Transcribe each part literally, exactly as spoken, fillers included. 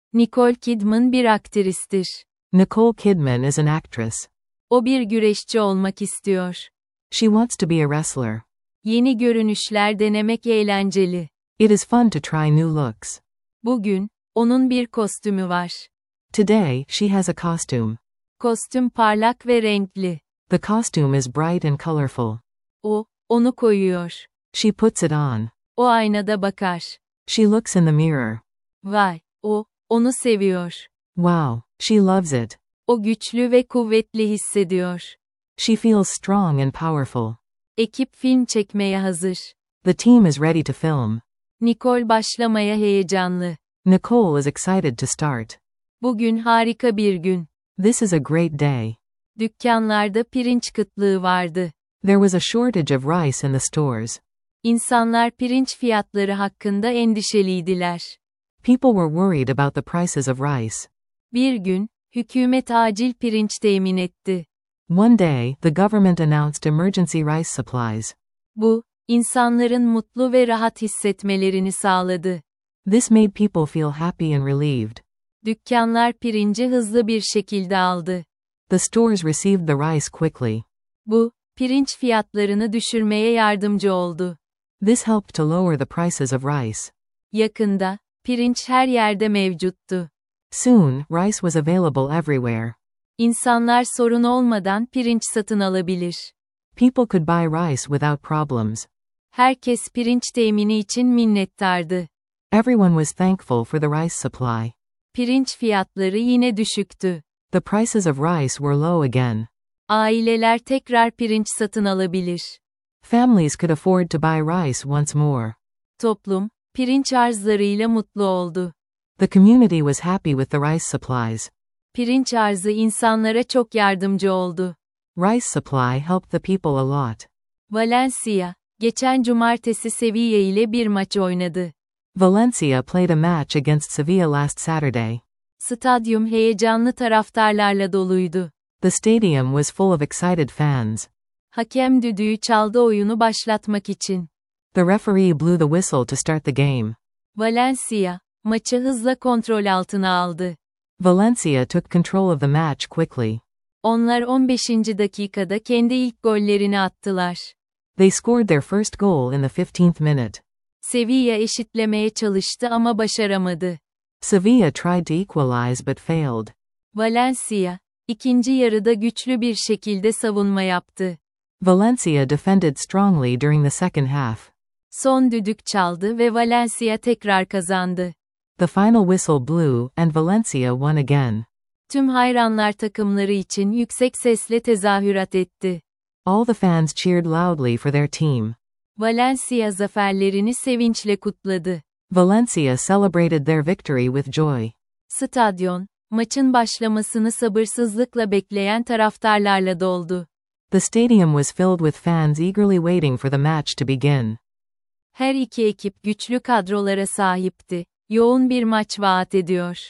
Nicole Kidman bir aktristir. Nicole Kidman is an actress. O bir güreşçi olmak istiyor. She wants to be a wrestler. Yeni görünüşler denemek eğlenceli. It is fun to try new looks. Bugün, onun bir kostümü var. Today, she has a costume. Kostüm parlak ve renkli. The costume is bright and colorful. O, onu koyuyor. She puts it on. O aynada bakar. She looks in the mirror. Vay, o, onu seviyor. Wow, she loves it. O güçlü ve kuvvetli hissediyor. She feels strong and powerful. Ekip film çekmeye hazır. The team is ready to film. Nicole başlamaya heyecanlı. Nicole is excited to start. Bugün harika bir gün. This is a great day. Dükkanlarda pirinç kıtlığı vardı. There was a shortage of rice in the stores. İnsanlar pirinç fiyatları hakkında endişeliydiler. People were worried about the prices of rice. Bir gün, hükümet acil pirinç temin etti. One day, the government announced emergency rice supplies. Bu, insanların mutlu ve rahat hissetmelerini sağladı. This made people feel happy and relieved. Dükkanlar pirinci hızlı bir şekilde aldı. The stores received the rice quickly. Bu, pirinç fiyatlarını düşürmeye yardımcı oldu. This helped to lower the prices of rice. Yakında, pirinç her yerde mevcuttu. Soon, rice was available everywhere. İnsanlar sorun olmadan pirinç satın alabilir. People could buy rice without problems. Herkes pirinç temini için minnettardı. Everyone was thankful for the rice supply. Pirinç fiyatları yine düşüktü. The prices of rice were low again. Aileler tekrar pirinç satın alabilir. Families could afford to buy rice once more. Toplum, pirinç arzlarıyla mutlu oldu. The community was happy with the rice supplies. Pirinç arzı insanlara çok yardımcı oldu. Rice supply helped the people a lot. Valencia, geçen cumartesi Sevilla ile bir maç oynadı. Valencia played a match against Sevilla last Saturday. Stadyum heyecanlı taraftarlarla doluydu. The stadium was full of excited fans. Hakem düdüğü çaldı oyunu başlatmak için. The referee blew the whistle to start the game. Valencia, maçı hızla kontrol altına aldı. Valencia took control of the match quickly. Onlar on beşinci dakikada kendi ilk gollerini attılar. They scored their first goal in the fifteenth minute. Sevilla eşitlemeye çalıştı ama başaramadı. Sevilla tried to equalize but failed. Valencia, ikinci yarıda güçlü bir şekilde savunma yaptı. Valencia defended strongly during the second half. Son düdük çaldı ve Valencia tekrar kazandı. The final whistle blew, and Valencia won again. Tüm hayranlar takımları için yüksek sesle tezahürat etti. All the fans cheered loudly for their team. Valencia zaferlerini sevinçle kutladı. Valencia celebrated their victory with joy. Stadyon, maçın başlamasını sabırsızlıkla bekleyen taraftarlarla doldu. The stadium was filled with fans eagerly waiting for the match to begin. Her iki ekip güçlü kadrolara sahipti. Yoğun bir maç vaat ediyor.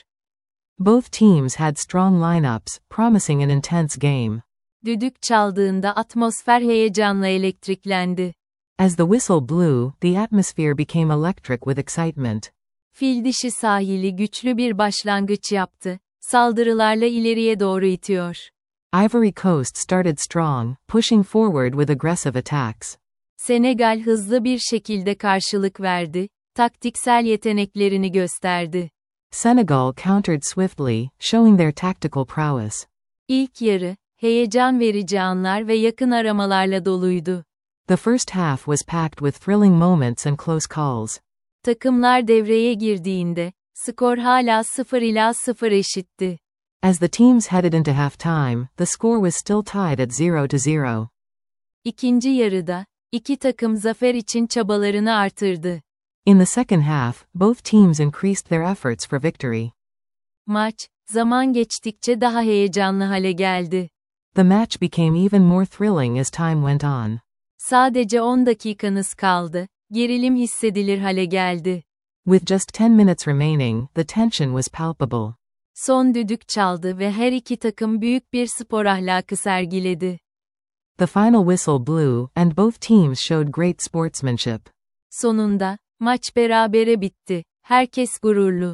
Both teams had strong lineups, promising an intense game. Düdük çaldığında atmosfer heyecanla elektriklendi. As the whistle blew, the atmosphere became electric with excitement. Fil dişi sahili güçlü bir başlangıç yaptı. Saldırılarla ileriye doğru itiyor. Ivory Coast started strong, pushing forward with aggressive attacks. Senegal hızlı bir şekilde karşılık verdi, taktiksel yeteneklerini gösterdi. Senegal countered swiftly, showing their tactical prowess. İlk yarı, heyecan verici anlar ve yakın aramalarla doluydu. The first half was packed with thrilling moments and close calls. Takımlar devreye girdiğinde, skor hala sıfır ila sıfır eşitti. As the teams headed into halftime, the score was still tied at zero to zero. İkinci yarıda, iki takım zafer için çabalarını artırdı. In the second half, both teams increased their efforts for victory. Maç, zaman geçtikçe daha heyecanlı hale geldi. The match became even more thrilling as time went on. Sadece on dakikanız kaldı, gerilim hissedilir hale geldi. With just ten minutes remaining, the tension was palpable. Son düdük çaldı ve her iki takım büyük bir spor ahlakı sergiledi. The final whistle blew, and both teams showed great sportsmanship. Sonunda, maç berabere bitti. Herkes gururlu.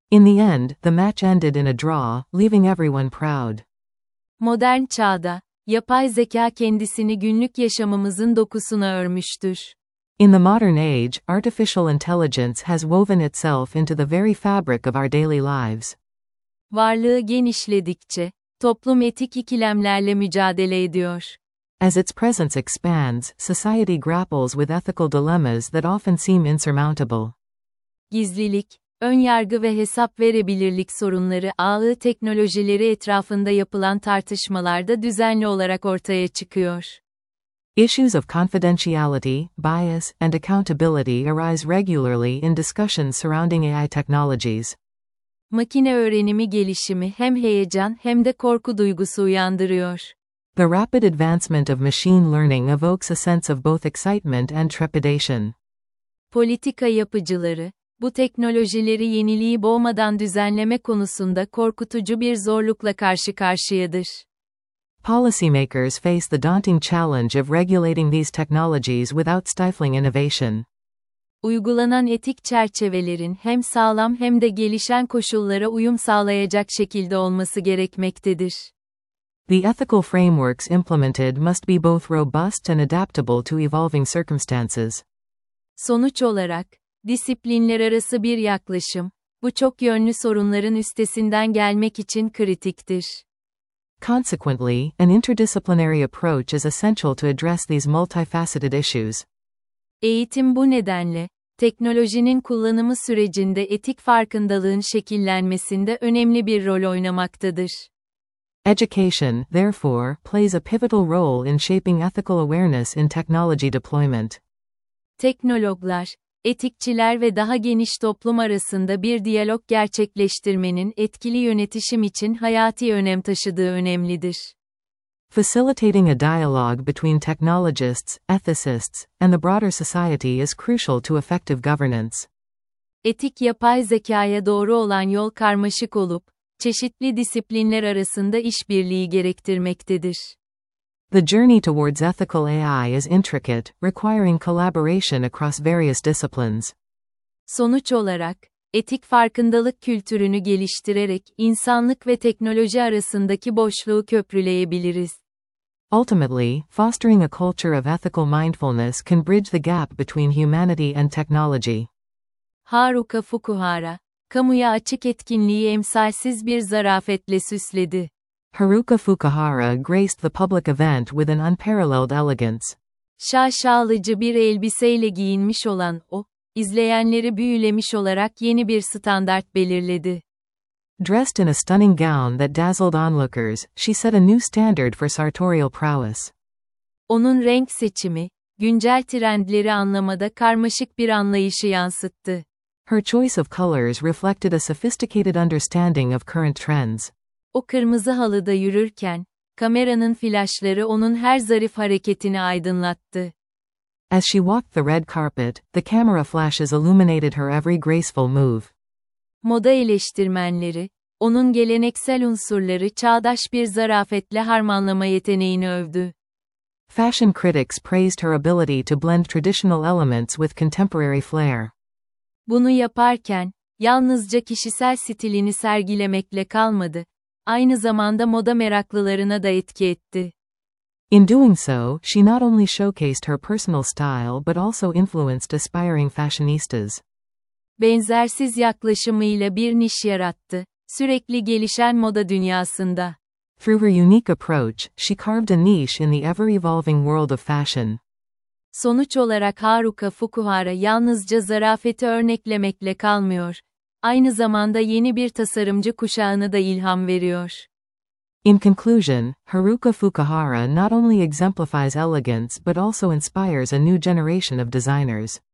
In the end, the match ended in a draw, leaving everyone proud. Modern çağda, yapay zeka kendisini günlük yaşamımızın dokusuna örmüştür. In the modern age, artificial intelligence has woven itself into the very fabric of our daily lives. Varlığı genişledikçe, toplum etik ikilemlerle mücadele ediyor. As its presence expands, society grapples with ethical dilemmas that often seem insurmountable. Gizlilik, önyargı ve hesap verebilirlik sorunları ağ teknolojileri etrafında yapılan tartışmalarda düzenli olarak ortaya çıkıyor. Issues of confidentiality, bias, and accountability arise regularly in discussions surrounding A I technologies. Makine öğrenimi gelişimi hem heyecan hem de korku duygusu uyandırıyor. The rapid advancement of machine learning evokes a sense of both excitement and trepidation. Politika yapıcıları, bu teknolojileri yeniliği boğmadan düzenleme konusunda korkutucu bir zorlukla karşı karşıyadır. Policymakers face the daunting challenge of regulating these technologies without stifling innovation. Uygulanan etik çerçevelerin hem sağlam hem de gelişen koşullara uyum sağlayacak şekilde olması gerekmektedir. The ethical frameworks implemented must be both robust and adaptable to evolving circumstances. Sonuç olarak, disiplinler arası bir yaklaşım, bu çok yönlü sorunların üstesinden gelmek için kritiktir. Consequently, an interdisciplinary approach is essential to address these multifaceted issues. Eğitim bu nedenle, teknolojinin kullanımı sürecinde etik farkındalığın şekillenmesinde önemli bir rol oynamaktadır. Education, therefore, plays a pivotal role in shaping ethical awareness in technology deployment. Teknologlar, etikçiler ve daha geniş toplum arasında bir diyalog gerçekleştirmenin etkili yönetişim için hayati önem taşıdığı önemlidir. Facilitating a dialogue between technologists, ethicists, and the broader society is crucial to effective governance. Etik yapay zekaya doğru olan yol karmaşık olup, çeşitli disiplinler arasında işbirliği gerektirmektedir. The journey towards ethical A I is intricate, requiring collaboration across various disciplines. Sonuç olarak, etik farkındalık kültürünü geliştirerek insanlık ve teknoloji arasındaki boşluğu köprüleyebiliriz. Ultimately, fostering a culture of ethical mindfulness can bridge the gap between humanity and technology. Haruka Fukuhara, kamuya açık etkinliği emsalsiz bir zarafetle süsledi. Haruka Fukuhara graced the public event with an unparalleled elegance. Şaşalıcı bir elbiseyle giyinmiş olan o, izleyenleri büyülemiş olarak yeni bir standart belirledi. Dressed in a stunning gown that dazzled onlookers, she set a new standard for sartorial prowess. Onun renk seçimi, güncel trendleri anlamada karmaşık bir anlayışı yansıttı. Her choice of colors reflected a sophisticated understanding of current trends. O kırmızı halıda yürürken, kameranın flaşları onun her zarif hareketini aydınlattı. As she walked the red carpet, the camera flashes illuminated her every graceful move. Moda eleştirmenleri, onun geleneksel unsurları çağdaş bir zarafetle harmanlama yeteneğini övdü. Fashion critics praised her ability to blend traditional elements with contemporary flair. Bunu yaparken, yalnızca kişisel stilini sergilemekle kalmadı, aynı zamanda moda meraklılarına da etki etti. In doing so, she not only showcased her personal style but also influenced aspiring fashionistas. Benzersiz yaklaşımıyla bir niş yarattı, sürekli gelişen moda dünyasında. Through her unique approach, she carved a niche in the ever-evolving world of fashion. Sonuç olarak Haruka Fukuhara yalnızca zarafeti örneklemekle kalmıyor, aynı zamanda yeni bir tasarımcı kuşağına da ilham veriyor. In conclusion, Haruka Fukuhara not only exemplifies elegance but also inspires a new generation of designers.